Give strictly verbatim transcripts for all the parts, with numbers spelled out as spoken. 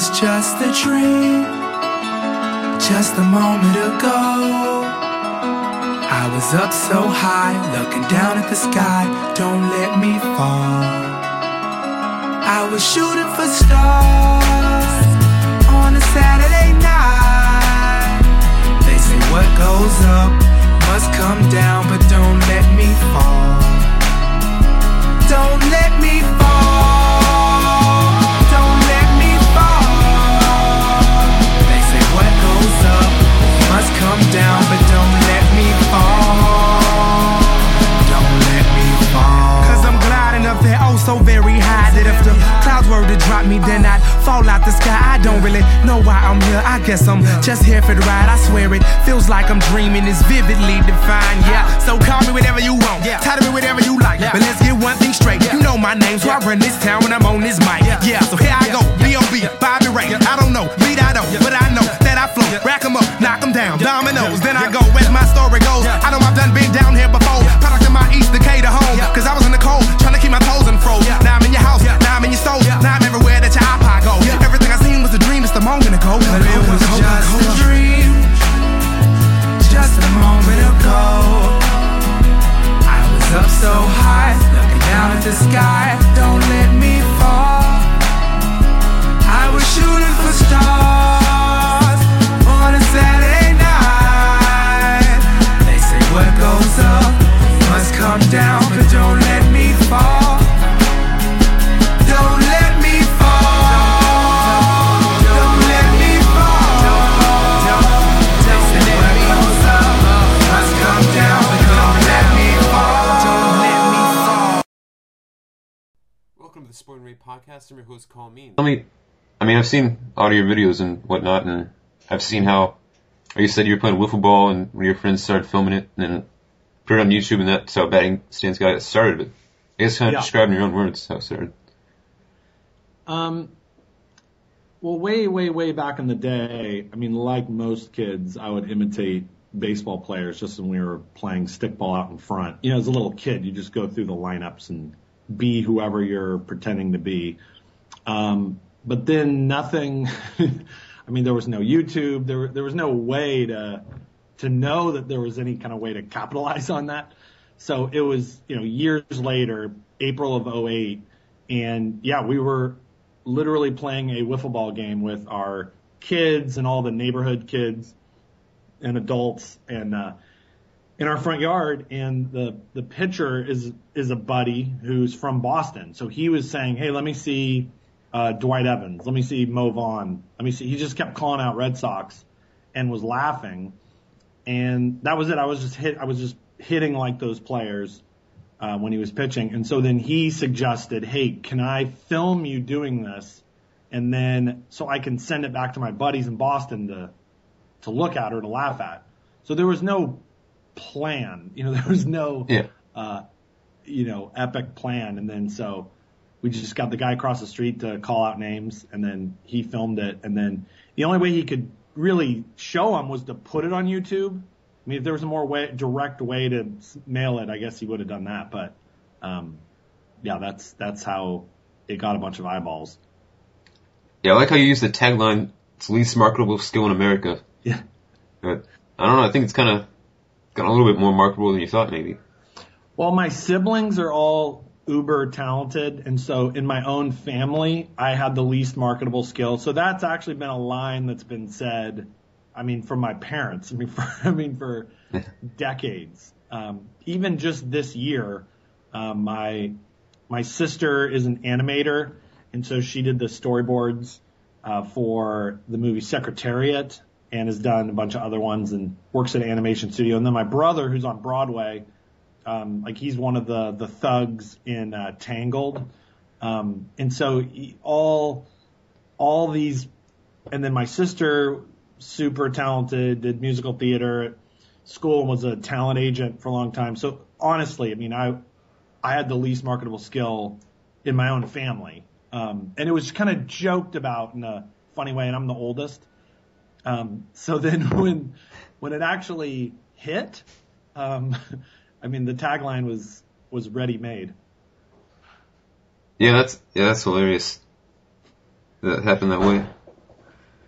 was just a dream, just a moment ago. I was up so high, looking down at the sky. Don't let me fall. I was shooting for stars on a Saturday night. They say what goes up must come down, but don't let me fall. Don't let me fall. Don't let me fall. They say what goes up must come down, but don't let me fall. Don't let me fall. Cause I'm gliding up there oh so very high that if the clouds were to drop me, then I'd fall out the sky. I don't really know why I'm here. I guess I'm just here for the ride. I swear it feels like I'm dreaming. It's vividly defined. Yeah, so call me whatever you want. Title me whatever you like. But let's get one thing straight. You know my name, so I run this town when I'm on this mic. Yeah, so here I go. B O B, Bobby Ray. I don't know, beat I don't, but I know that I flow. Rack 'em up, knock 'em down, dominoes. Then I go as my story goes. I know I've done been down here before. Product of my East Decatur home. Cause I was in the cold, trying to keep my toes unfroze. Now I'm in your house, now I'm in your stove. Now I'm everywhere that your iPod go. Everything I seen was a dream just a moment ago. But it was just a dream, just a moment ago. I was up so high, looking down at the sky. Don't let me fall. I was shooting for stars on a Saturday night. They say what goes up must come down, but don't let me fall. Don't let me fall. Don't let me fall. They say what goes up must come down, but don't let me fall. Don't let me fall. Welcome to the Sport and Rate Podcast. I'm your host, Colleen. Tell me, I mean, I've seen all your videos and whatnot, and I've seen how, like you said, you were playing wiffle ball, and one of your friends started filming it, and then put it on YouTube, and that's how Batting Stance Guy got started. But I guess kind of Yeah. describe in your own words how it started. Um, well, way, way, way back in the day, I mean, like most kids, I would imitate baseball players just when we were playing stickball out in front. You know, as a little kid, you just go through the lineups and be whoever you're pretending to be. Um, but then nothing, I mean, there was no YouTube. There, there was no way to, to know that there was any kind of way to capitalize on that. So it was, you know, years later, April of oh eight, and yeah, we were literally playing a wiffle ball game with our kids and all the neighborhood kids and adults and uh in our front yard, and the the pitcher is is a buddy who's from Boston. So he was saying, "Hey, let me see uh Dwight Evans. Let me see Mo Vaughn. Let me see." He just kept calling out Red Sox and was laughing. And that was it. I was just hit I was just hitting like those players uh when he was pitching. And so then he suggested, "Hey, can I film you doing this? And then so I can send it back to my buddies in Boston to to look at or to laugh at." So there was no plan, you know, there was no, Yeah. uh, you know, epic plan. And then so we just got the guy across the street to call out names, and then he filmed it. And then the only way he could really show them was to put it on YouTube. I mean, if there was a more way, direct way to mail it, I guess he would have done that. But, um, yeah, that's, that's how it got a bunch of eyeballs. Yeah, I like how you use the tagline, "It's the least marketable skill in America." Yeah. But I don't know, I think it's kind of got a little bit more marketable than you thought, maybe. Well, my siblings are all uber talented, and so in my own family, I had the least marketable skill. So that's actually been a line that's been said, I mean, from my parents. I mean, for, I mean, for decades. Um, even just this year, um, my my sister is an animator, and so she did the storyboards uh, for the movie Secretariat, and has done a bunch of other ones and works at an animation studio. And then my brother, who's on Broadway, um, like he's one of the, the thugs in uh, Tangled. Um, and so he, all, all these, and then my sister, super talented, did musical theater at school and was a talent agent for a long time. So honestly, I mean, I, I had the least marketable skill in my own family. Um, and it was kind of joked about in a funny way, and I'm the oldest. Um, so then when, when it actually hit, um, I mean, the tagline was, was ready made. Yeah, that's, yeah, that's hilarious. That happened that way.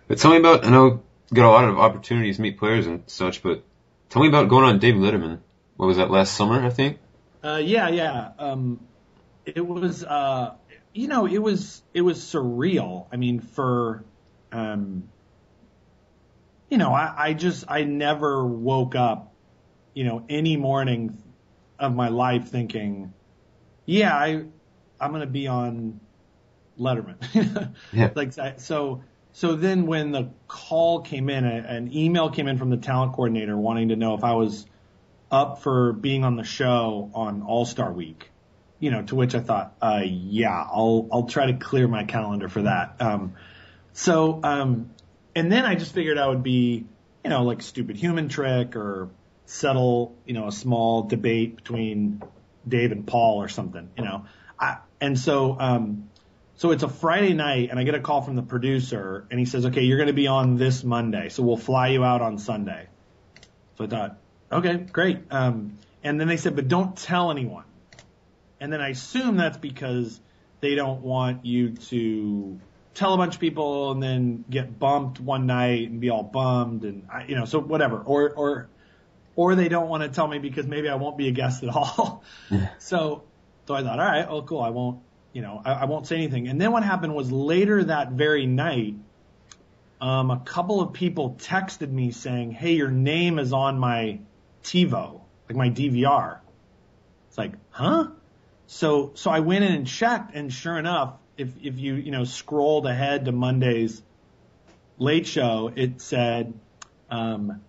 But tell me about, I know you got a lot of opportunities to meet players and such, but tell me about going on David Letterman. What was that, last summer, I think? Uh, yeah, yeah. Um, it was, uh, you know, it was, it was surreal. I mean, for, um, you know, I, I just, I never woke up, you know, any morning of my life thinking, yeah, I, I'm going to be on Letterman. Yeah. Like, so, so then when the call came in, a, an email came in from the talent coordinator wanting to know if I was up for being on the show on All-Star Week, you know, to which I thought, uh, yeah, I'll, I'll try to clear my calendar for that. Um, so, um, and then I just figured I would be, you know, like a stupid human trick or settle, you know, a small debate between Dave and Paul or something, you know. I, and so, um, so it's a Friday night and I get a call from the producer and he says, okay, you're going to be on this Monday. So we'll fly you out on Sunday. So I thought, okay, great. Um, and then they said, but don't tell anyone. And then I assume that's because they don't want you to tell a bunch of people and then get bumped one night and be all bummed and, you know, so whatever. Or, or, or they don't want to tell me because maybe I won't be a guest at all. so, so I thought, all right, oh, cool. I won't, you know, I, I won't say anything. And then what happened was later that very night, um, a couple of people texted me saying, hey, your name is on my TiVo, like my D V R. It's like, huh? So, so I went in and checked, and sure enough, if, if you, you know, scrolled ahead to Monday's Late Show, it said, um,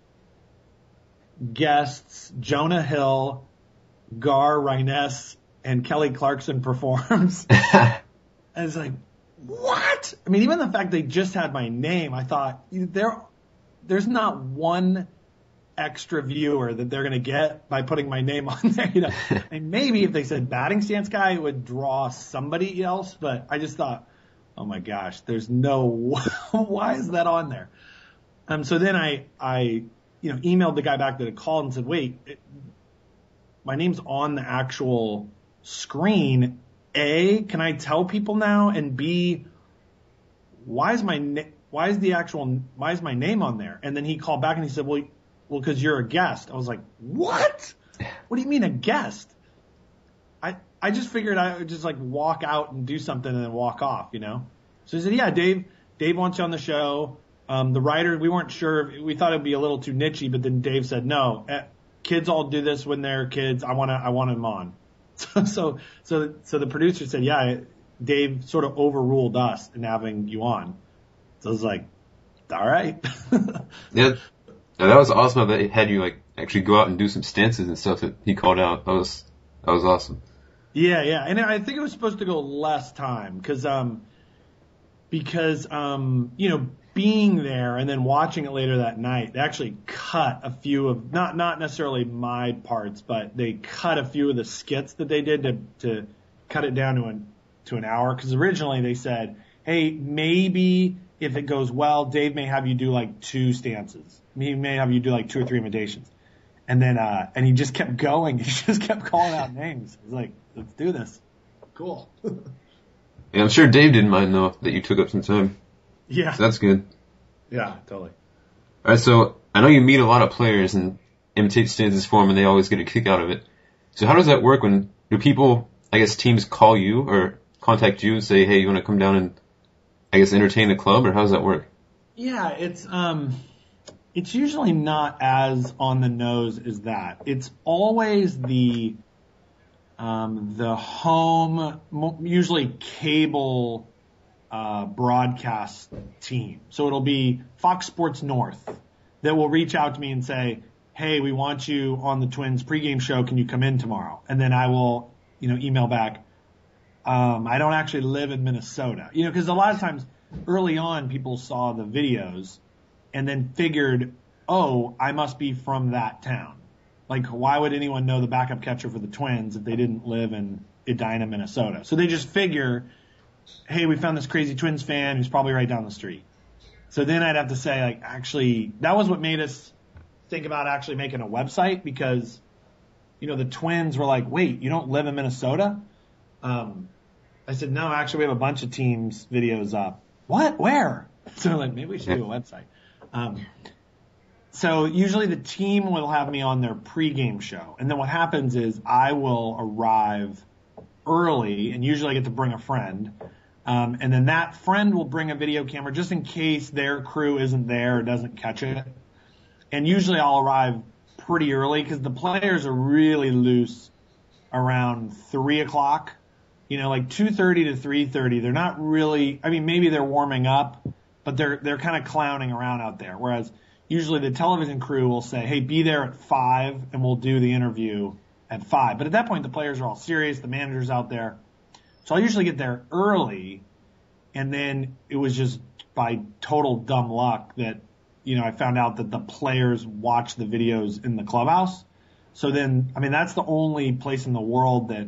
guests Jonah Hill, Gar Ryness, and Kelly Clarkson performs. And it's like, what? I mean, even the fact they just had my name, I thought there, there's not one extra viewer that they're going to get by putting my name on there. You know, and maybe if they said batting stance guy, it would draw somebody else. But I just thought, oh my gosh, there's no, why is that on there? Um, so then I, I, you know, emailed the guy back that had called and said, wait, it, my name's on the actual screen. A, can I tell people now? And B, why is my, na- why is the actual, why is my name on there? And then he called back and he said, well, Well, because you're a guest. I was like, what? What do you mean a guest? I I just figured I would just like walk out and do something and then walk off, you know? So he said, yeah, Dave, Dave wants you on the show. Um, the writer, we weren't sure. We thought it'd be a little too nichey, but then Dave said, no, eh, kids all do this when they're kids. I want to, I want him on. So, so, so, so the producer said, yeah, Dave sort of overruled us in having you on. So I was like, all right. Yeah. Yeah, that was awesome that he had you like actually go out and do some stances and stuff that he called out. That was that was awesome. Yeah, yeah, and I think it was supposed to go less time because um because um you know being there and then watching it later that night, they actually cut a few of not not necessarily my parts, but they cut a few of the skits that they did to to cut it down to an to an hour because originally they said, hey, maybe if it goes well, Dave may have you do like two stances. He may have you do like two or three imitations. And then, uh, and he just kept going. He just kept calling out names. He's like, let's do this. Cool. Yeah, I'm sure Dave didn't mind though that you took up some time. Yeah. So that's good. Yeah, totally. All right, so I know you meet a lot of players and imitate stances for them and they always get a kick out of it. So how does that work when, do people, I guess teams call you or contact you and say, hey, you want to come down and, I guess, entertain the club, or how does that work? Yeah, it's um, it's usually not as on the nose as that. It's always the um, the home, usually cable uh, broadcast team. So it'll be Fox Sports North that will reach out to me and say, hey, we want you on the Twins pregame show. Can you come in tomorrow? And then I will, you know, email back. Um, I don't actually live in Minnesota, you know, because a lot of times early on people saw the videos and then figured, oh, I must be from that town. Like, why would anyone know the backup catcher for the Twins if they didn't live in Edina, Minnesota? So they just figure, hey, we found this crazy Twins fan who's probably right down the street. So then I'd have to say, like, actually, that was what made us think about actually making a website because, you know, the Twins were like, wait, you don't live in Minnesota? Um, I said, no, actually, we have a bunch of teams' videos up. What? Where? So like maybe we should do a website. Um, so usually the team will have me on their pregame show, and then what happens is I will arrive early, and usually I get to bring a friend. Um, and then that friend will bring a video camera just in case their crew isn't there or doesn't catch it. And usually I'll arrive pretty early because the players are really loose around three o'clock. You know, like two thirty to three thirty. They're not really, I mean, maybe they're warming up, but they're, they're kind of clowning around out there. Whereas usually the television crew will say, hey, be there at five and we'll do the interview at five. But at that point, the players are all serious. The manager's out there. So I usually get there early, and then it was just by total dumb luck that, you know, I found out that the players watch the videos in the clubhouse. So then, I mean, that's the only place in the world that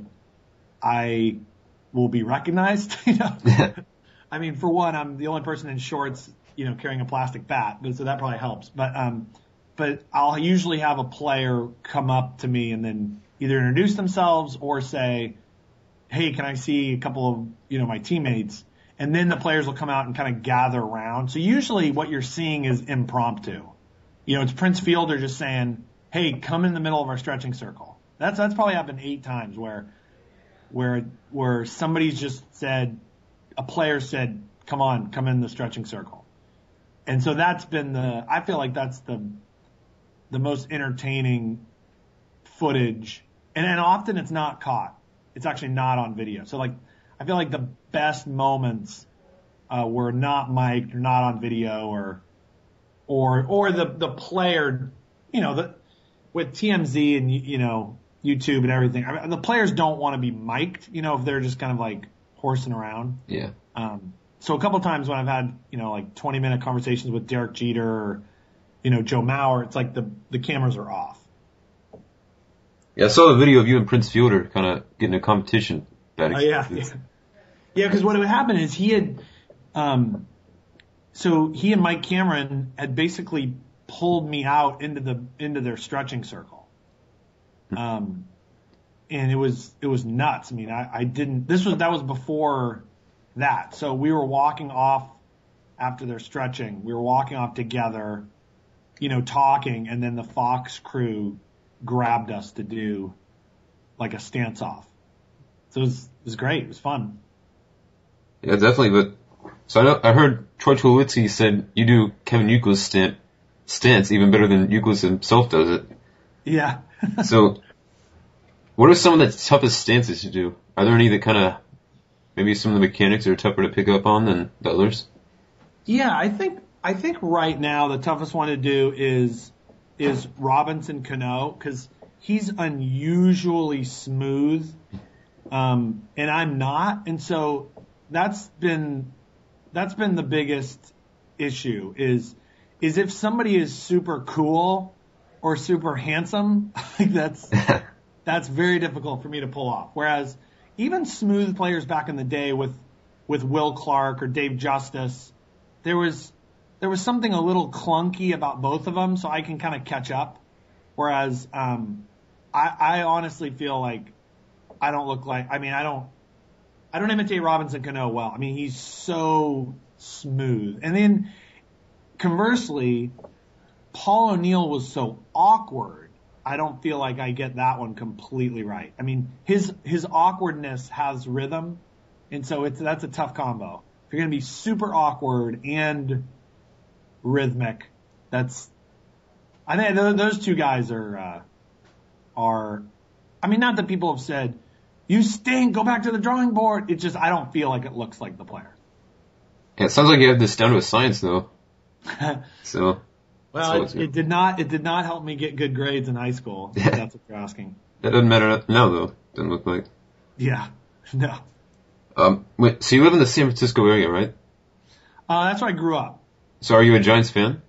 I will be recognized. You know, I mean, for one, I'm the only person in shorts, you know, carrying a plastic bat, but so that probably helps. But um, but I'll usually have a player come up to me and then either introduce themselves or say, hey, can I see a couple of, you know, my teammates? And then the players will come out and kind of gather around. So usually what you're seeing is impromptu. You know, it's Prince Fielder just saying, hey, come in the middle of our stretching circle. That's that's probably happened eight times where where where somebody's just said, a player said, come on, come in the stretching circle. And so that's been the, I feel like that's the the most entertaining footage. And then often it's not caught. It's actually not on video. So like, I feel like the best moments uh, were not mic'd, or not on video, or or or the the player, you know, the with T M Z and you know YouTube and everything. I mean, the players don't want to be mic'd, you know, if they're just kind of like horsing around. Yeah. Um, so a couple of times when I've had, you know, like twenty minute conversations with Derek Jeter or, you know, Joe Mauer, it's like the the cameras are off. Yeah, I saw the video of you and Prince Fielder kind of getting a competition. Oh, yeah. Yeah, yeah, because what would happen is he had, um, so he and Mike Cameron had basically pulled me out into the into their stretching circle, um, and it was it was nuts. I mean, I, I didn't. This was that was before that. So we were walking off after their stretching. We were walking off together, you know, talking, and then the Fox crew grabbed us to do like a stance off. So it was, it was great. It was fun. Yeah, definitely. But so I know, I heard Troy Tulowitzki said you do Kevin Youkilis stand, stance even better than Youkilis himself does it. Yeah. So what are some of the toughest stances you do? Are there any that kind of, maybe some of the mechanics are tougher to pick up on than the others? Yeah, I think, I think right now the toughest one to do is, is Robinson Cano, because he's unusually smooth, um, and I'm not, and so that's been that's been the biggest issue. Is is if somebody is super cool or super handsome, like that's that's very difficult for me to pull off. Whereas even smooth players back in the day with with Will Clark or Dave Justice, there was. There was something a little clunky about both of them, so I can kind of catch up. Whereas um, I, I honestly feel like I don't look like. I mean, I don't. I don't imitate Robinson Cano well. I mean, he's so smooth. And then conversely, Paul O'Neill was so awkward. I don't feel like I get that one completely right. I mean, his his awkwardness has rhythm, and so it's that's a tough combo. If you're going to be super awkward and rhythmic, that's, I think those two guys are, uh, are, I mean, not that people have said, you stink, go back to the drawing board. It's just, I don't feel like it looks like the player. Yeah, it sounds like you have this down to a science though. So. Well, it, it did not, it did not help me get good grades in high school. If that's what you're asking. That doesn't matter now though. Doesn't look like. Yeah. No. Um, wait, so you live in the San Francisco area, right? Uh, that's where I grew up. So are you a Giants fan?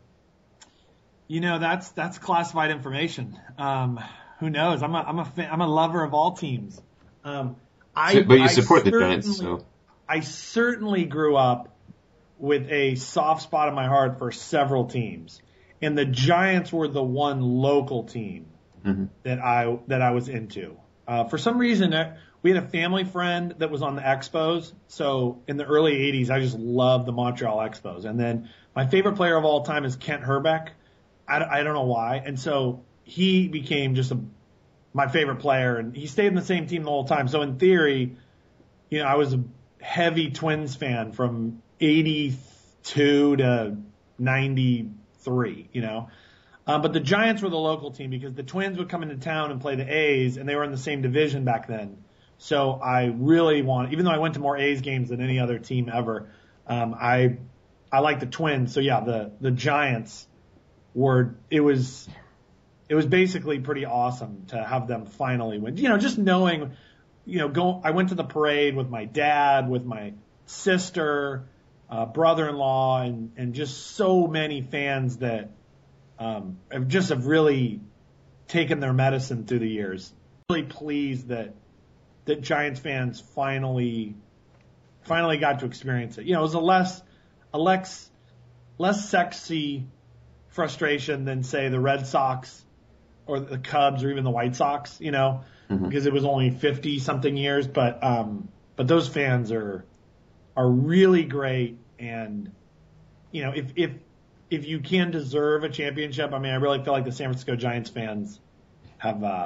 You know, that's that's classified information. Um, who knows? I'm a I'm a fan, I'm a lover of all teams. Um, I so, but you I support the Giants, so I certainly grew up with a soft spot in my heart for several teams, and the Giants were the one local team mm-hmm. that I that I was into. Uh, for some reason, we had a family friend that was on the Expos. So in the early eighties, I just loved the Montreal Expos. And then my favorite player of all time is Kent Herbeck. I, I don't know why. And so he became just a, my favorite player, and he stayed in the same team the whole time. So in theory, you know, I was a heavy Twins fan from eighty-two to ninety-three, you know. Um, but the Giants were the local team because the Twins would come into town and play the A's, and they were in the same division back then. So I really want, even though I went to more A's games than any other team ever, um, I I like the Twins. So yeah, the the Giants were, it was it was basically pretty awesome to have them finally win. You know, just knowing, you know, go. I went to the parade with my dad, with my sister, uh, brother-in-law, and and just so many fans that um, have just have really taken their medicine through the years. Really pleased that that Giants fans finally finally got to experience it. You know, it was a less a less less sexy frustration than, say, the Red Sox or the Cubs or even the White Sox, you know, mm-hmm. because it was only fifty something years. But um, but those fans are are really great, and you know, if if if you can deserve a championship, I mean, I really feel like the San Francisco Giants fans have uh,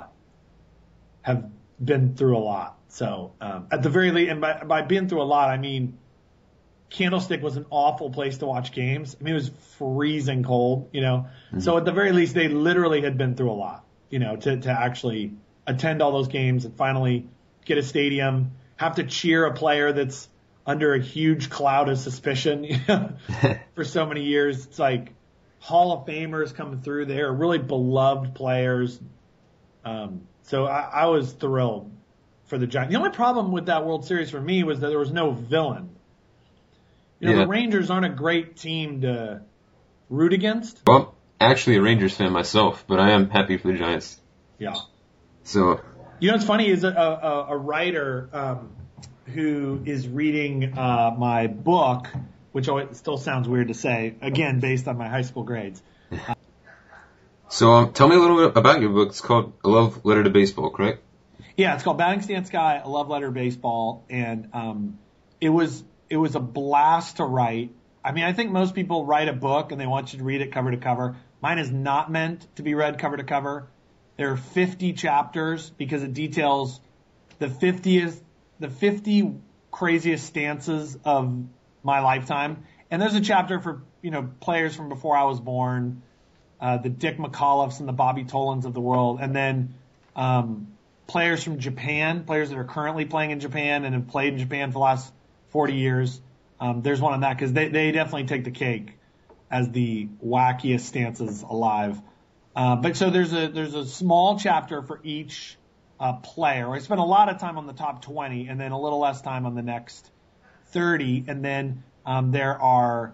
have been through a lot. So um, at the very least, and by, by being through a lot, I mean Candlestick was an awful place to watch games. I mean, it was freezing cold, you know. Mm-hmm. So at the very least, they literally had been through a lot, you know, to, to actually attend all those games and finally get a stadium, have to cheer a player that's under a huge cloud of suspicion, you know, for so many years. It's like Hall of Famers coming through there, really beloved players. Um, so I, I was thrilled for the Giants. The only problem with that World Series for me was that there was no villain. You know, yeah. The Rangers aren't a great team to root against. Well, I'm actually a Rangers fan myself, but I am happy for the Giants. Yeah. So. You know what's funny is a, a, a writer um, who is reading uh, my book, which still sounds weird to say, again, based on my high school grades. Uh, so um, tell me a little bit about your book. It's called A Love Letter to Baseball, correct? Yeah, it's called Batting Stance Guy, A Love Letter to Baseball, and um, it was it was a blast to write. I mean, I think most people write a book and they want you to read it cover to cover. Mine is not meant to be read cover to cover. There are fifty chapters because it details the fiftieth, the fifty craziest stances of my lifetime. And there's a chapter for, you know, players from before I was born, uh, the Dick McAuliffes and the Bobby Tolans of the world, and then um, players from Japan, players that are currently playing in Japan and have played in Japan for the last forty years. Um, there's one on that because they, they definitely take the cake as the wackiest stances alive. Uh, but so there's a there's a small chapter for each uh, player. I spent a lot of time on the top twenty, and then a little less time on the next thirty. And then um, there are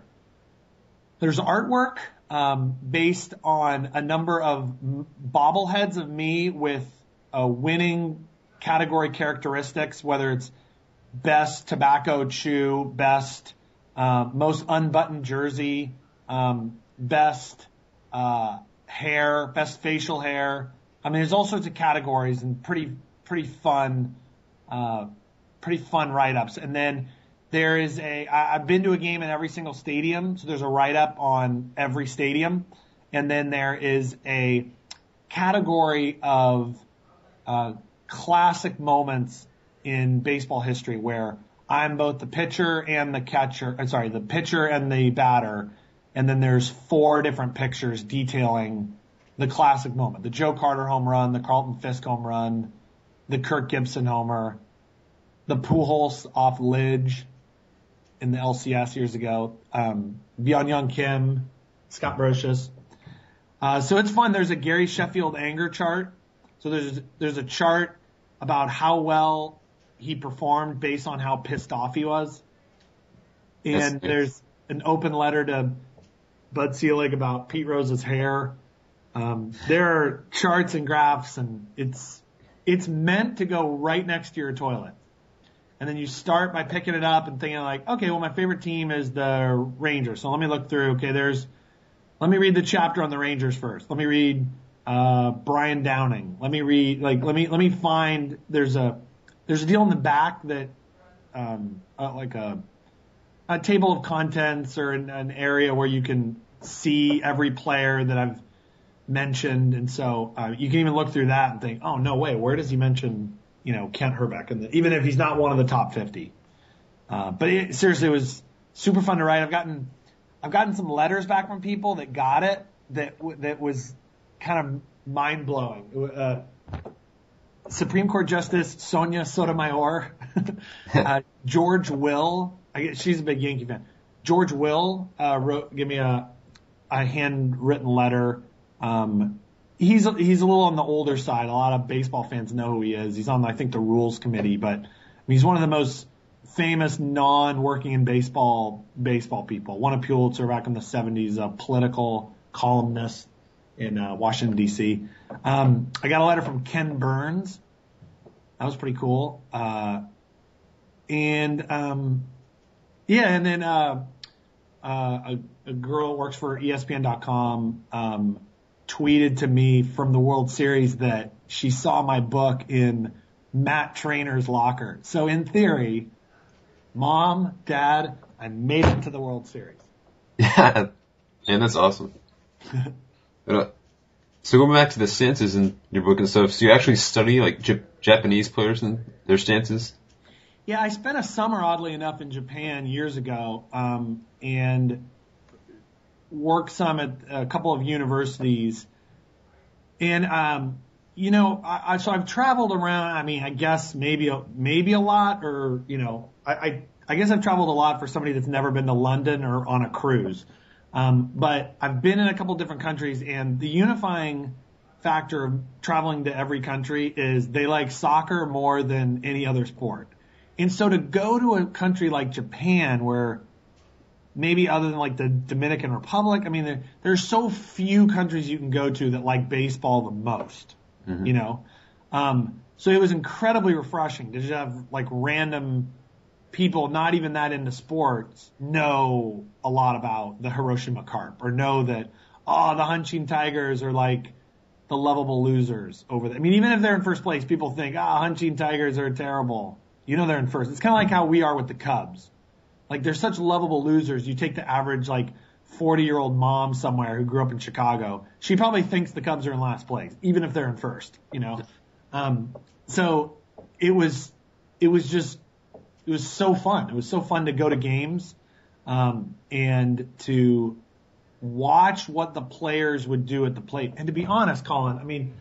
there's artwork um, based on a number of m- bobbleheads of me with uh, winning category characteristics, whether it's best tobacco chew, best uh, most unbuttoned jersey, um, best uh, hair, best facial hair. I mean, there's all sorts of categories and pretty pretty fun, uh, pretty fun write-ups. And then there is a I, I've been to a game in every single stadium, so there's a write-up on every stadium. And then there is a category of uh, classic moments in baseball history where I'm both the pitcher and the catcher. I'm sorry, the pitcher and the batter. And then there's four different pictures detailing the classic moment. The Joe Carter home run, the Carlton Fisk home run, the Kirk Gibson homer, the Pujols off Lidge in the L C S years ago, um, Byung-Hyun Kim, Scott Brocious. Uh, so it's fun. There's a Gary Sheffield anger chart. So there's there's a chart about how well he performed based on how pissed off he was. And there's an open letter to Bud Selig about Pete Rose's hair. Um, there are charts and graphs, and it's it's meant to go right next to your toilet. And then you start by picking it up and thinking like, okay, well, my favorite team is the Rangers. So let me look through. Okay, there's let me read the chapter on the Rangers first. Let me read uh, Brian Downing. Let me read like let me let me find there's a there's a deal in the back that, um, uh, like a, a table of contents or an, an area where you can see every player that I've mentioned. And so, uh, you can even look through that and think, oh, no way, where does he mention, you know, Kent Herbeck? And even if he's not one of the top fifty. Uh, but it, seriously, it was super fun to write. I've gotten, I've gotten some letters back from people that got it that, that was kind of mind blowing. Uh, Supreme Court Justice Sonia Sotomayor, uh, George Will, I guess she's a big Yankee fan. George Will, uh, wrote, give me a, a handwritten letter. Um, he's, he's a little on the older side. A lot of baseball fans know who he is. He's on, I think, the rules committee, but I mean, he's one of the most famous non-working in baseball, baseball people. Won a Pulitzer back in the seventies, a political columnist in uh, Washington, D C. Um, I got a letter from Ken Burns. That was pretty cool. Uh, and, um, yeah, and then, uh, uh, a, a girl who works for E S P N dot com, um, tweeted to me from the World Series that she saw my book in Matt Trainer's locker. So in theory, Mom, Dad, I made it to the World Series. Yeah, and that's awesome. uh, so going back to the stances in your book and stuff, so you actually study like J- Japanese players and their stances? Yeah, I spent a summer, oddly enough, in Japan years ago, um, and worked some at a couple of universities. And, um, you know, I, I, so I've traveled around, I mean, I guess maybe, a, maybe a lot, or, you know, I, I, I guess I've traveled a lot for somebody that's never been to London or on a cruise. Um, but I've been in a couple different countries, and the unifying factor of traveling to every country is they like soccer more than any other sport. And so to go to a country like Japan, where maybe other than like the Dominican Republic, I mean, there, there's so few countries you can go to that like baseball the most, mm-hmm. you know? Um, so it was incredibly refreshing to just have like random people, not even that into sports, know a lot about the Hiroshima Carp, or know that, oh, the Hanshin Tigers are like the lovable losers over there. I mean, even if they're in first place, people think, ah, oh, Hanshin Tigers are terrible. You know they're in first. It's kind of like how we are with the Cubs. Like, they're such lovable losers. You take the average, like, forty-year-old mom somewhere who grew up in Chicago. She probably thinks the Cubs are in last place, even if they're in first, you know? Um, so it was, it was just, it was so fun. It was so fun to go to games, um, and to watch what the players would do at the plate. And to be honest, Colin, I mean,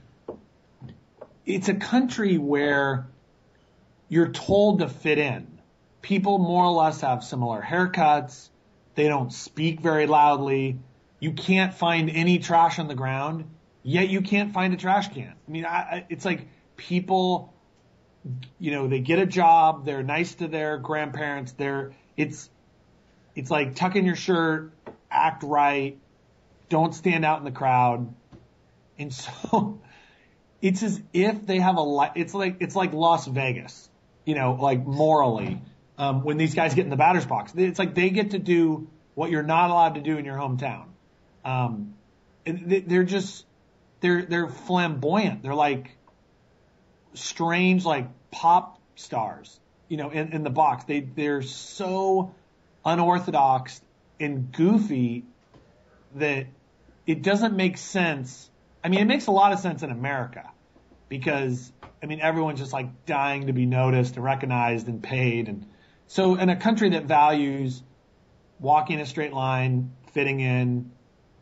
it's a country where you're told to fit in. People more or less have similar haircuts. They don't speak very loudly. You can't find any trash on the ground, yet you can't find a trash can. I mean, I, I, it's like people, you know, they get a job. They're nice to their grandparents. They're, it's, it's like tuck in your shirt, act right, don't stand out in the crowd. And so it's as if they have a li- it's like, it's like Las Vegas, you know, like morally. Um, when these guys get in the batter's box, it's like they get to do what you're not allowed to do in your hometown. Um, and they're just, they're, they're flamboyant. They're like strange, like pop stars, you know, in, in the box. They, they're so unorthodox and goofy that it doesn't make sense. I mean, it makes a lot of sense in America because, I mean, everyone's just like dying to be noticed and recognized and paid. And so in a country that values walking a straight line, fitting in,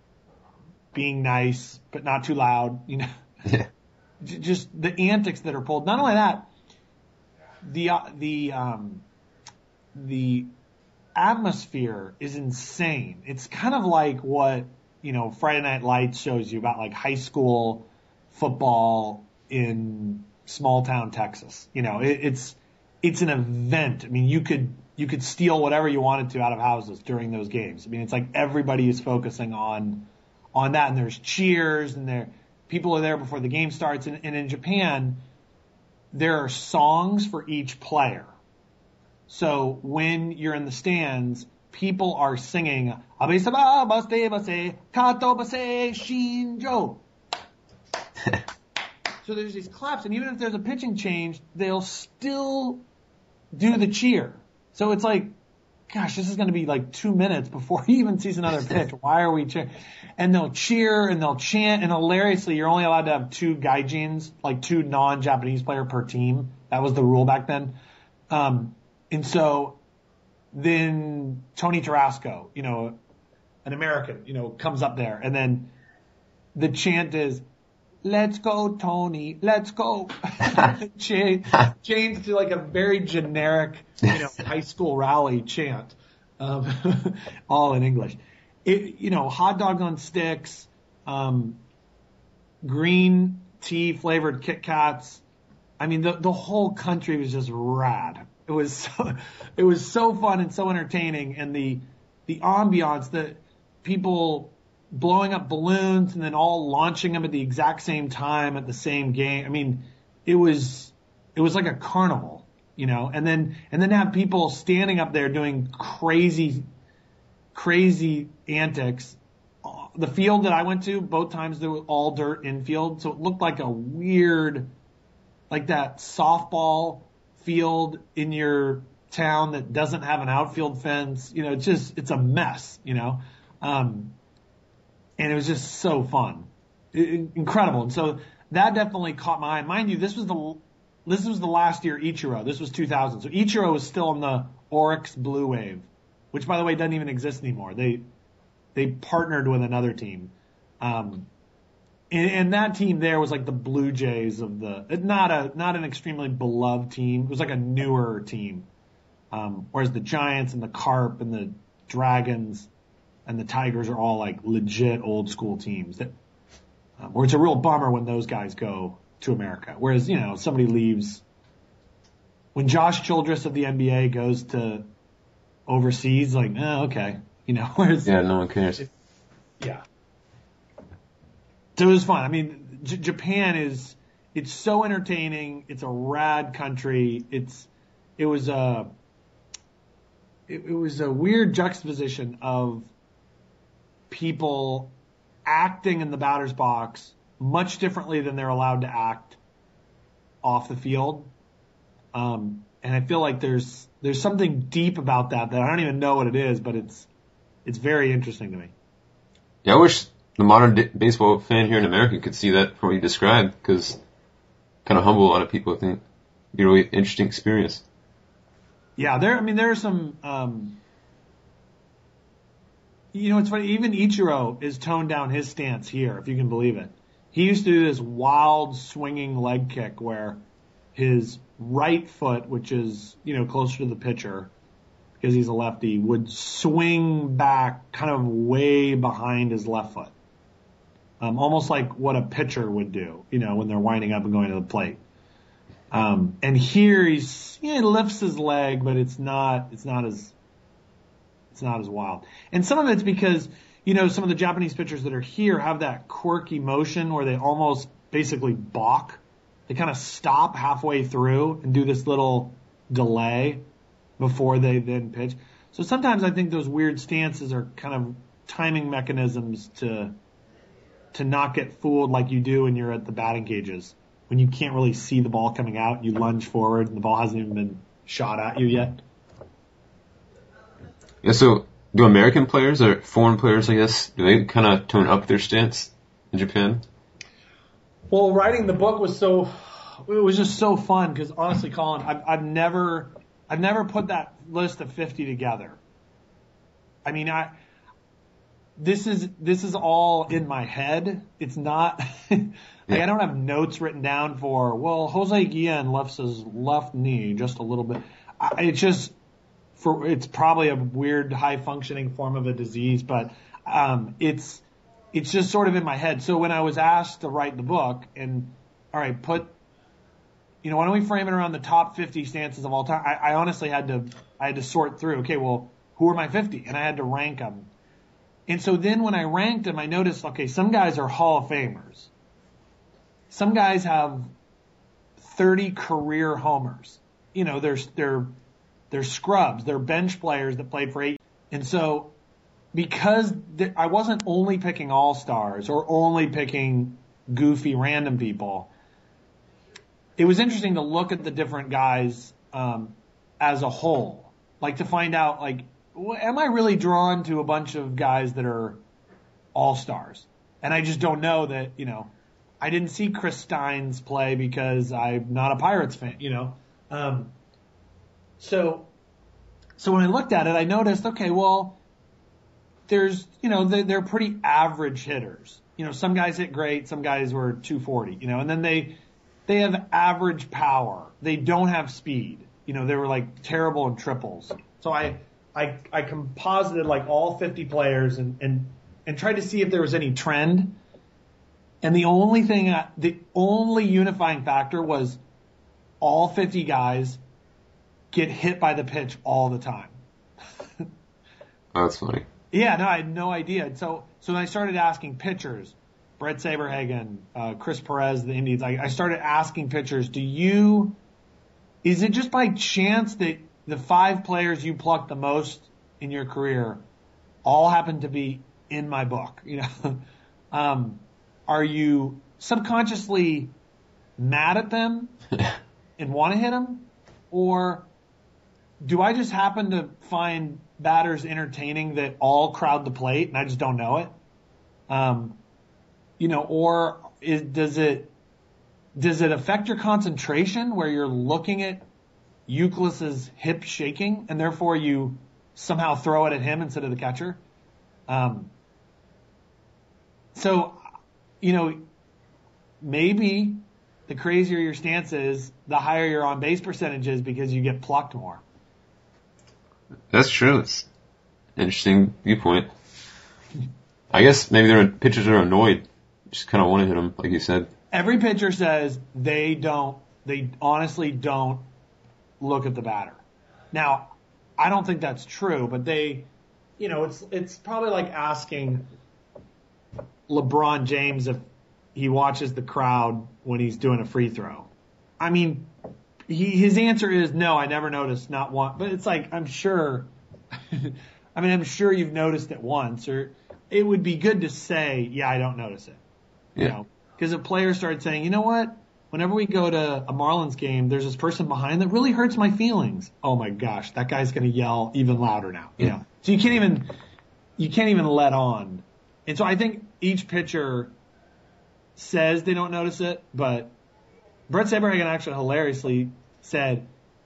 being nice, but not too loud, you know, yeah. just the antics that are pulled. Not only that, the, uh, the, um, the atmosphere is insane. It's kind of like what, you know, Friday Night Lights shows you about like high school football in small town Texas. You know, it, it's, it's an event. I mean, you could, you could steal whatever you wanted to out of houses during those games. I mean, it's like everybody is focusing on, on that, and there's cheers, and there, people are there before the game starts. And, and in Japan, there are songs for each player. So when you're in the stands, people are singing, Abisaba Baste Base, Kato Base Shinjo. So there's these claps, and even if there's a pitching change, they'll still do the cheer. So it's like, gosh, this is going to be like two minutes before he even sees another pitch. Why are we cheering? And they'll cheer and they'll chant, and hilariously, you're only allowed to have two gaijins, like two non-Japanese player per team. That was the rule back then. Um, and so then Tony Tarasco, you know, an American, you know, comes up there, and then the chant is, "Let's go, Tony, let's go." Change, change to like a very generic, you know, high school rally chant, um, all in English. It, you know, hot dog on sticks, um, green tea flavored Kit Kats. I mean, the the whole country was just rad. It was so, it was so fun and so entertaining, and the the ambiance, the people blowing up balloons and then all launching them at the exact same time at the same game. I mean, it was it was like a carnival, you know. And then and then have people standing up there doing crazy, crazy antics. The field that I went to, both times there was all dirt infield, so it looked like a weird, like that softball field in your town that doesn't have an outfield fence. You know, it's just it's a mess, you know. Um, And it was just so fun, it, incredible. And so that definitely caught my eye. Mind you, this was the this was the last year Ichiro. This was two thousand. So Ichiro was still in the Oryx Blue Wave, which, by the way, doesn't even exist anymore. They they partnered with another team, um, and, and that team there was like the Blue Jays of the not a not an extremely beloved team. It was like a newer team, um, whereas the Giants and the Carp and the Dragons and the Tigers are all like legit old school teams that, um, where it's a real bummer when those guys go to America. Whereas, you know, somebody leaves, when Josh Childress of the N B A goes to overseas, like, oh, okay. You know, whereas. Yeah, no one cares. It, yeah. So it was fun. I mean, J- Japan is, it's so entertaining. It's a rad country. It's, it was a, it, it was a weird juxtaposition of people acting in the batter's box much differently than they're allowed to act off the field. Um, and I feel like there's there's something deep about that that I don't even know what it is, but it's it's very interesting to me. Yeah, I wish the modern d- baseball fan here in America could see that from what you described, because kind of humble a lot of people, I think. It'd be a really interesting experience. Yeah, there. I mean, there are some. Um, You know, it's funny, even Ichiro is toned down his stance here, if you can believe it. He used to do this wild swinging leg kick where his right foot, which is, you know, closer to the pitcher, because he's a lefty, would swing back kind of way behind his left foot. Um, almost like what a pitcher would do, you know, when they're winding up and going to the plate. Um, and here he's, you know, he lifts his leg, but it's not, it's not as, It's not as wild. And some of it's because, you know, some of the Japanese pitchers that are here have that quirky motion where they almost basically balk. They kind of stop halfway through and do this little delay before they then pitch. So sometimes I think those weird stances are kind of timing mechanisms to to not get fooled like you do when you're at the batting cages. When you can't really see the ball coming out, you lunge forward and the ball hasn't even been shot at you yet. Yeah, so do American players or foreign players, I guess, do they kind of tone up their stance in Japan? Well, writing the book was so, it was just so fun because honestly, Colin, I've, I've never, I've never put that list of fifty together. I mean, I, this is, this is all in my head. It's not, like Yeah. I don't have notes written down for, well, Jose Guillen lifts his left knee just a little bit. I, it's just, for, it's probably a weird high functioning form of a disease, but, um, it's, it's just sort of in my head. So when I was asked to write the book and, all right, put, you know, why don't we frame it around the top fifty stances of all time? I, I honestly had to, I had to sort through, okay, well, who are my fifty? And I had to rank them. And so then when I ranked them, I noticed, okay, some guys are Hall of Famers. Some guys have thirty career homers. You know, they're, they're, they're scrubs. They're bench players that played for eight. And so because th- I wasn't only picking all-stars or only picking goofy random people, it was interesting to look at the different guys um, as a whole, like to find out, like, w- am I really drawn to a bunch of guys that are all-stars? And I just don't know that, you know, I didn't see Chris Steins play because I'm not a Pirates fan, you know. Um, so, so when I looked at it, I noticed, okay, well, there's, you know, they're, they're pretty average hitters. You know, some guys hit great, some guys were two forty, you know, and then they, they have average power. They don't have speed. You know, they were like terrible in triples. So I, I, I composited like all fifty players and, and, and tried to see if there was any trend. And the only thing, I, the only unifying factor was all fifty guys get hit by the pitch all the time. Oh, that's funny. Yeah, no, I had no idea. So, so then I started asking pitchers, Brett Saberhagen, uh, Chris Perez, the Indians. I, I started asking pitchers, do you, is it just by chance that the five players you plucked the most in your career all happen to be in my book? You know, um, are you subconsciously mad at them and want to hit them, or do I just happen to find batters entertaining that all crowd the plate and I just don't know it? Um, you know, or is, does it, does it affect your concentration where you're looking at Youkilis's hip shaking and therefore you somehow throw it at him instead of the catcher? Um, so, you know, maybe the crazier your stance is, the higher your on base percentage is because you get plucked more. That's true. It's an interesting viewpoint. I guess maybe their pitchers are annoyed. Just kind of want to hit them, like you said. Every pitcher says they don't, they honestly don't look at the batter. Now, I don't think that's true, but they, you know, it's, it's probably like asking LeBron James if he watches the crowd when he's doing a free throw. I mean, he, his answer is no, I never noticed, not one. But it's like, I'm sure, I mean, I'm sure you've noticed it once, or it would be good to say, yeah, I don't notice it. Yeah. You know, because if players started saying, you know what, whenever we go to a Marlins game, there's this person behind that really hurts my feelings. Oh my gosh, that guy's going to yell even louder now. You know, so you can't even, you can't even let on. And so I think each pitcher says they don't notice it, but Brett Saberhagen actually hilariously said,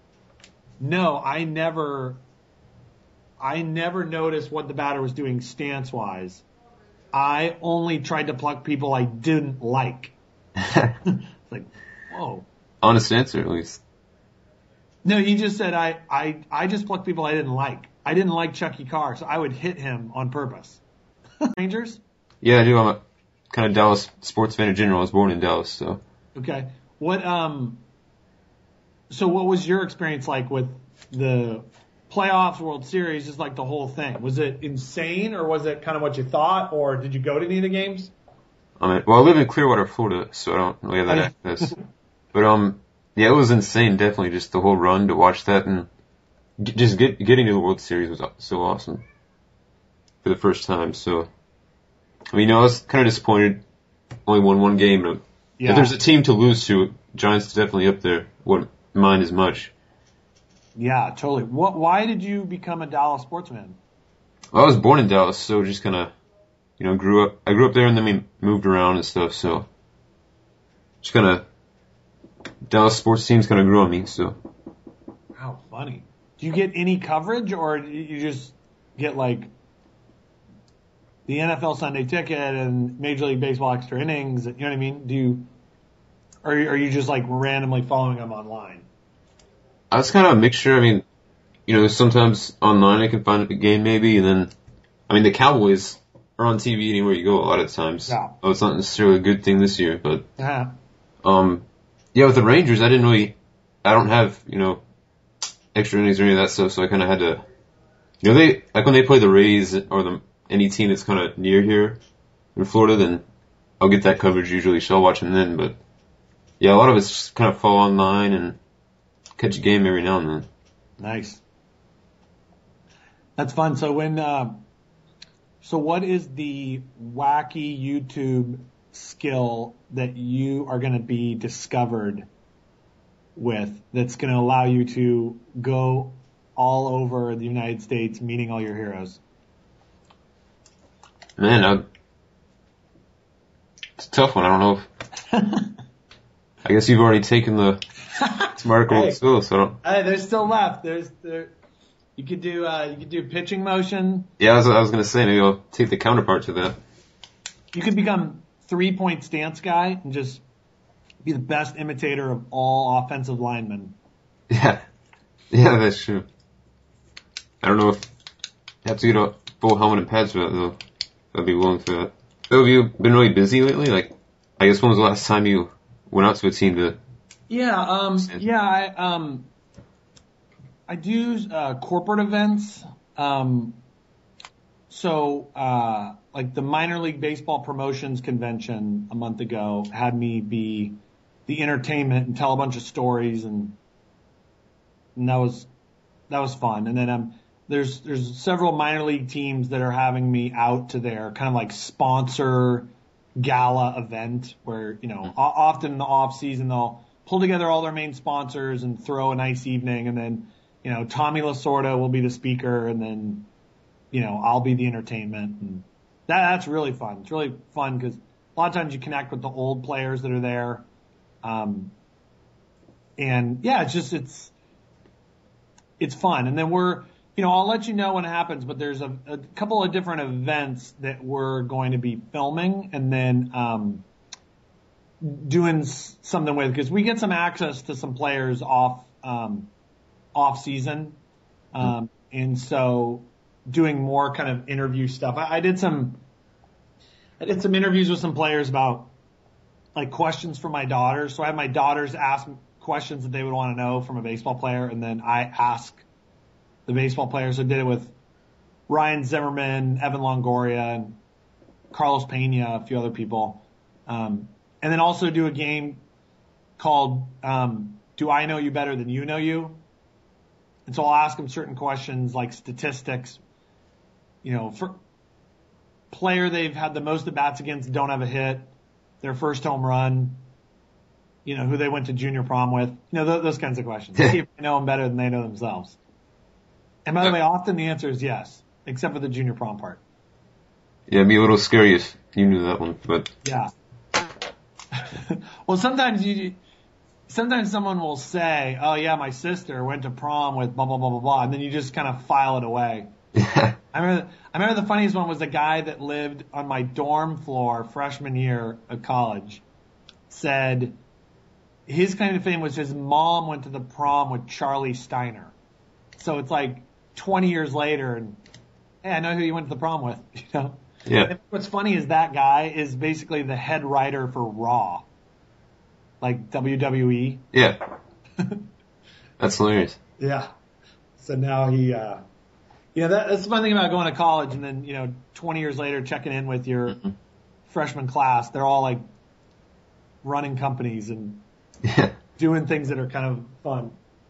no, I never, I never noticed what the batter was doing stance-wise. I only tried to pluck people I didn't like. It's like, whoa. Honest answer, at least. No, he just said, I, I, I just plucked people I didn't like. I didn't like Chucky Carr, so I would hit him on purpose. Rangers? Yeah, I do. I'm a kind of Dallas sports fan in general. I was born in Dallas, so. Okay. What, um, so what was your experience like with the playoffs, World Series, just like the whole thing? Was it insane, or was it kind of what you thought, or did you go to any of the games? I mean, well, I live in Clearwater, Florida, so I don't really have that access. But, um, yeah, it was insane, definitely, just the whole run to watch that, and g- just get, getting to the World Series was so awesome for the first time, so. I mean, you know, I was kind of disappointed, only won one game, but Yeah. if there's a team to lose to, Giants is definitely up there. Wouldn't mind as much. Yeah, totally. What? Why did you become a Dallas sportsman? Well, I was born in Dallas, so just kind of, you know, grew up. I grew up there, and then we moved around and stuff. So, just kind of Dallas sports teams kind of grew on me. So, How funny. Do you get any coverage, or do you just get like the N F L Sunday Ticket and Major League Baseball extra innings? You know what I mean? Do you, or are you just like randomly following them online? I was kind of a mixture. I mean, you know, sometimes online I can find a game maybe, and then, I mean, the Cowboys are on T V anywhere you go a lot of times. Yeah. Oh, it's not necessarily a good thing this year, but Yeah. um, yeah, with the Rangers, I didn't really, I don't have, you know, extra innings or any of that stuff, so I kind of had to, you know, they, like when they play the Rays or the, any team that's kind of near here in Florida, then I'll get that coverage usually, so I'll watch them then, but yeah, a lot of it's just kind of fall online and catch a game every now and then. Nice. That's fun. So when, uh, so what is the wacky YouTube skill that you are going to be discovered with that's going to allow you to go all over the United States meeting all your heroes? Man, I, it's a tough one. I don't know if, I guess you've already taken the smart goal Hey. at school, so I don't, Hey, there's still left. There's there. You could do uh, you could do pitching motion. yeah, I was, I was gonna say, maybe I'll take the counterpart to that. You could become three point stance guy and just be the best imitator of all offensive linemen. Yeah. Yeah, that's true. I don't know if you have to get a full helmet and pads for that, though. I'd be willing for that. So have you been really busy lately? Like, I guess when was the last time you went out to a team to... Yeah, um, yeah, I, um, I do, uh, corporate events. Um, so, uh, like the minor league baseball promotions convention a month ago had me be the entertainment and tell a bunch of stories, and, and that was, that was fun. And then, um, there's, there's several minor league teams that are having me out to their kind of like sponsor gala event where, you know, o- often in the off season they'll pull together all their main sponsors and throw a nice evening, and then, you know, Tommy Lasorda will be the speaker, and then, you know, I'll be the entertainment, and that that's really fun. It's really fun because a lot of times you connect with the old players that are there, um, and yeah, it's just it's it's fun. And then we're, you know, I'll let you know when it happens, but there's a, a couple of different events that we're going to be filming and then um, doing s- something with, because we get some access to some players off um, off season, um, and so doing more kind of interview stuff. I, I did some I did some interviews with some players about like questions for my daughters. So I had my daughters ask questions that they would want to know from a baseball player, and then I ask the baseball players. I did it with Ryan Zimmerman, Evan Longoria, and Carlos Pena, a few other people. Um, and then also do a game called um, Do I Know You Better Than You Know You? And so I'll ask them certain questions like statistics. You know, for player they've had the most at bats against don't have a hit, their first home run, you know, who they went to junior prom with, you know, th- those kinds of questions. See if they know them better than they know themselves. And by the way, often the answer is yes, except for the junior prom part. Yeah, it'd be a little scary if you knew that one, but... Yeah. Well, sometimes you, sometimes someone will say, oh yeah, my sister went to prom with blah, blah, blah, blah, blah, and then you just kind of file it away. Yeah. I remember, I remember the funniest one was the guy that lived on my dorm floor freshman year of college said his claim to fame was his mom went to the prom with Charlie Steiner. So it's like twenty years later, and hey, I know who you went to the prom with, you know? Yeah. And what's funny is that guy is basically the head writer for Raw, like W W E. Yeah. That's hilarious. Yeah. So now he, uh, you know, that, that's the fun thing about going to college and then, you know, twenty years later checking in with your Mm-hmm. freshman class. They're all like running companies and Yeah. doing things that are kind of fun.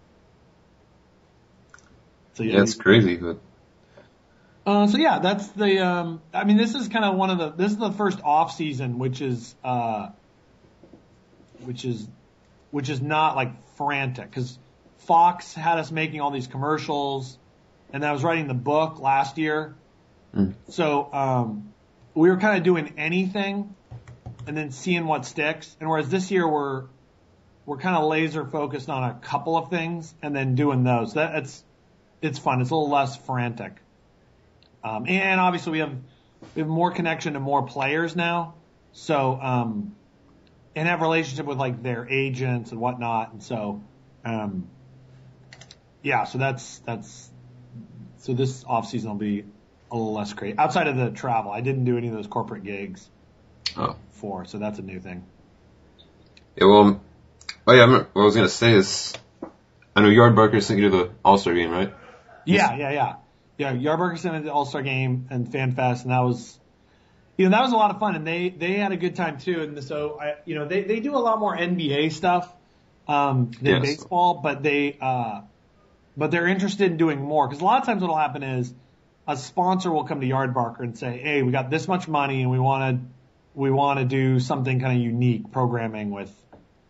So Yeah, it's crazy, but... Uh, so yeah, that's the, um, I mean, this is kind of one of the, this is the first off season, which is, uh, which is, which is not like frantic, because Fox had us making all these commercials, and I was writing the book last year. Mm. So, um, we were kind of doing anything and then seeing what sticks. And whereas this year we're, we're kind of laser focused on a couple of things and then doing those. That, it's, it's fun. It's a little less frantic. Um, and obviously we have, we have more connection to more players now. So, um, and have relationship with like their agents and whatnot. And so, um, yeah, so that's, that's, so this off season will be a little less crazy outside of the travel. I didn't do any of those corporate gigs Oh. before, so that's a new thing. Yeah, well, um, oh yeah, I remember, what I was gonna say is, I know Yardbarker sent you to the All-Star game, right? Yeah, yeah, yeah. Yeah, Yardbarker sent at the All-Star game and Fan Fest, and that was, you know, that was a lot of fun, and they, they had a good time too. And so, I, you know, they, they do a lot more N B A stuff, um, than Yes. baseball, but they, uh, but they're interested in doing more. Cause a lot of times what'll happen is a sponsor will come to Yardbarker and say, hey, we got this much money and we want to, we want to do something kind of unique programming with,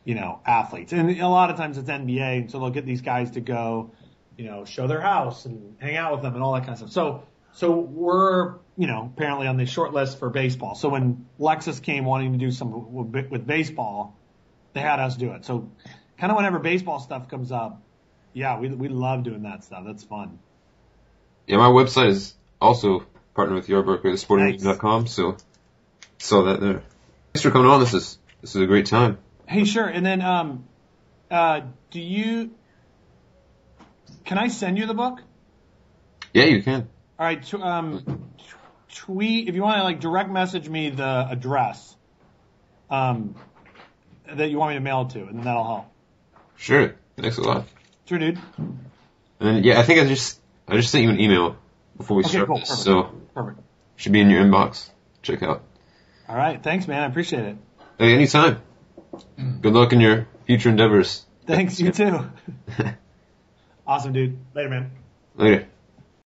you know, athletes. And a lot of times it's N B A, and so they'll get these guys to go, you know, show their house and hang out with them and all that kind of stuff. So, so we're, you know, apparently on the short list for baseball. So when Lexus came wanting to do some with, with baseball, they had us do it. So kind of whenever baseball stuff comes up, yeah, we we love doing that stuff. That's fun. Yeah, my website is also partnered with Yardbark with sporting Nice. dot com, so saw that there. Thanks for coming on. This is this is a great time. Hey, sure. And then, um, uh, do you, can I send you the book? Yeah, you can. All right. T- um, tweet, if you want to like direct message me the address, um, that you want me to mail it to, and then that'll help. Sure. Thanks a lot. Sure, dude. And then, yeah, I think I just I just sent you an email before we Okay, start cool. this, Perfect. so Perfect. should be in your inbox. Check out. All right. Thanks, man. I appreciate it. Hey, anytime. Good luck in your future endeavors. Thanks. You too. Awesome, dude. Later, man. Later.